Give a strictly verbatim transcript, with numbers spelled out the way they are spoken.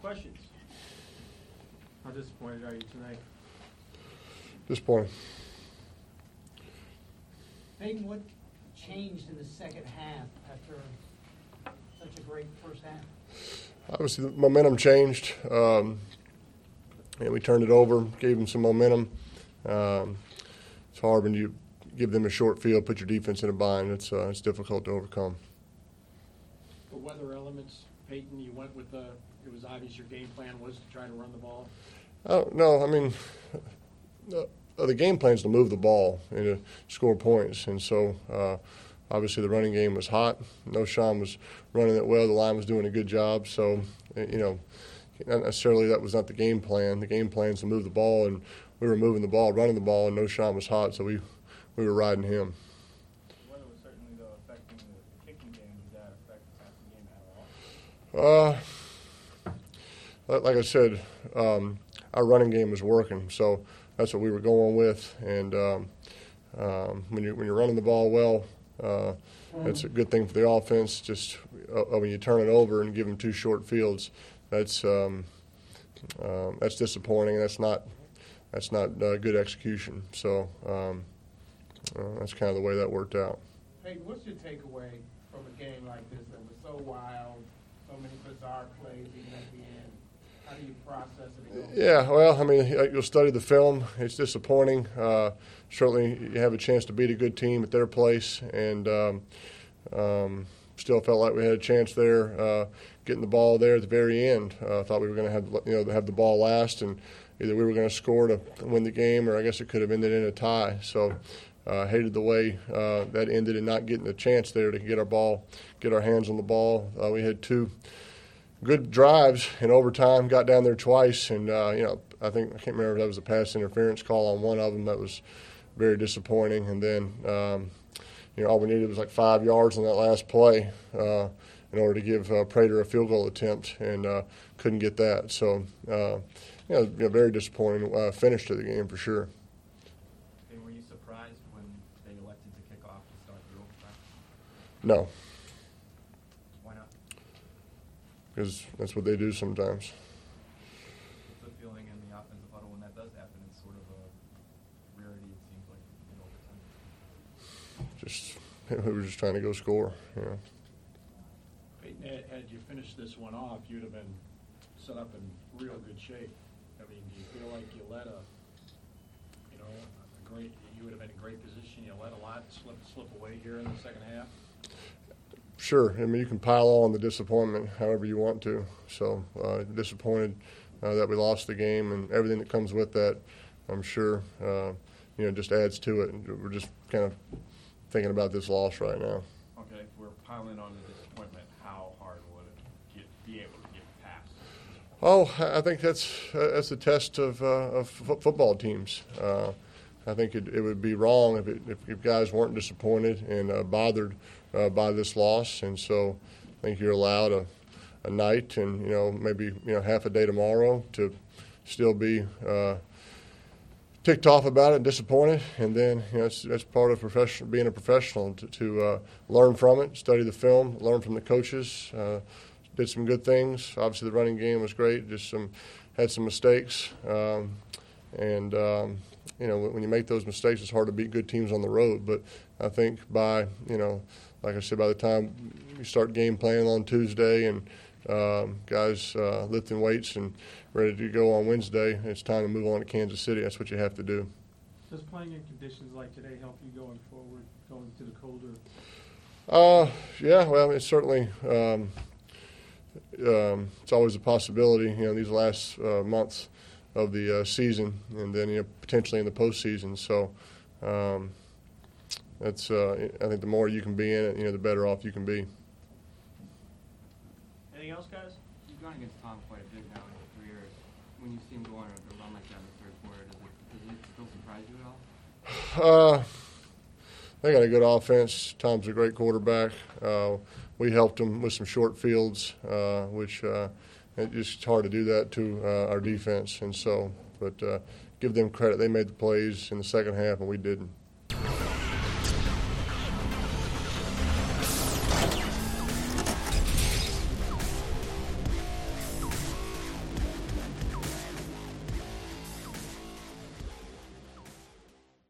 questions? How disappointed are you tonight? Disappointed. Peyton, what changed in the second half after such a great first half? Obviously, the momentum changed. Um, and we turned it over, gave them some momentum. Um, it's hard when you give them a short field, put your defense in a bind. It's uh, it's difficult to overcome. For weather elements, Peyton, you went with the. It was obvious your game plan was to try to run the ball. Oh, no, I mean, uh, the game plan is to move the ball and to score points. And so, uh, obviously, the running game was hot. Noshawn was running it well. The line was doing a good job. So, you know, not necessarily that was not the game plan. The game plan is to move the ball, and we were moving the ball, running the ball, and Noshawn was hot, so we we were riding him. The weather was certainly, though, affecting the kicking game. Did that affect the passing game at all? Uh, like I said, um, our running game was working, so that's what we were going with. And um, um, when you when you're running the ball well, uh, that's a good thing for the offense. Just uh, when you turn it over and give them two short fields, that's um, uh, that's disappointing. That's not that's not uh, good execution. So um, uh, that's kind of the way that worked out. Peyton, what's your takeaway from a game like this that was so wild, so many bizarre plays even at the end? How do you process it? Yeah, well, I mean, you'll study the film. It's disappointing. Uh, certainly, you have a chance to beat a good team at their place, and um, um, still felt like we had a chance there, uh, getting the ball there at the very end. Uh, thought we were going to have, you know, have the ball last, and either we were going to score to win the game, or I guess it could have ended in a tie. So, uh, hated the way uh, that ended, and not getting a chance there to get our ball, get our hands on the ball. Uh, we had two good drives in overtime, got down there twice, and, uh, you know, I think, I can't remember if that was a pass interference call on one of them. That was very disappointing. And then, um, you know, all we needed was like five yards on that last play uh, in order to give uh, Prater a field goal attempt, and uh, couldn't get that. So, uh, you know, you know, very disappointing uh, finish to the game for sure. And were you surprised when they elected to kick off to start the overtime? No. Why not? Because that's what they do sometimes. What's the feeling in the offensive huddle when that does happen? It's sort of a rarity, it seems like, in overtime. Just we were just trying to go score. You know. Peyton, had, had you finished this one off, you'd have been set up in real good shape. I mean, do you feel like you let a, you know, a great, you would have been in great position. You let a lot slip slip away here in the second half. Sure. I mean, you can pile on the disappointment however you want to. So uh, disappointed uh, that we lost the game, and everything that comes with that, I'm sure, uh, you know, just adds to it. We're just kind of thinking about this loss right now. Okay, if we're piling on the disappointment, how hard would it get, be able to get past? Oh, I think that's uh, that's the test of, uh, of f- football teams. Uh, I think it, it would be wrong if, it, if, if guys weren't disappointed and uh, bothered uh, by this loss, and so I think you're allowed a, a night and you know maybe you know half a day tomorrow to still be uh, ticked off about it, and disappointed, and then you know it's, that's part of professional being a professional to, to uh, learn from it, study the film, learn from the coaches. Uh, did some good things. Obviously, the running game was great. Just some had some mistakes, um, and. Um, You know, when you make those mistakes, it's hard to beat good teams on the road. But I think by, you know, like I said, by the time you start game planning on Tuesday and um, guys uh, lifting weights and ready to go on Wednesday, it's time to move on to Kansas City. That's what you have to do. Does playing in conditions like today help you going forward, going to the colder? Uh, yeah, well, it's certainly um, um, it's always a possibility. You know, these last uh, months of the uh, season, and then you know potentially in the postseason. So um, that's uh, I think the more you can be in it, you know, the better off you can be. Anything else, guys? You've gone against Tom quite a bit now in your career. When you see him go on a run like that in the third quarter, does it, does it still surprise you at all? Uh, they got a good offense. Tom's a great quarterback. Uh, we helped him with some short fields, uh, which. Uh, It's just hard to do that to uh, our defense, and so, but uh, give them credit. They made the plays in the second half, and we didn't.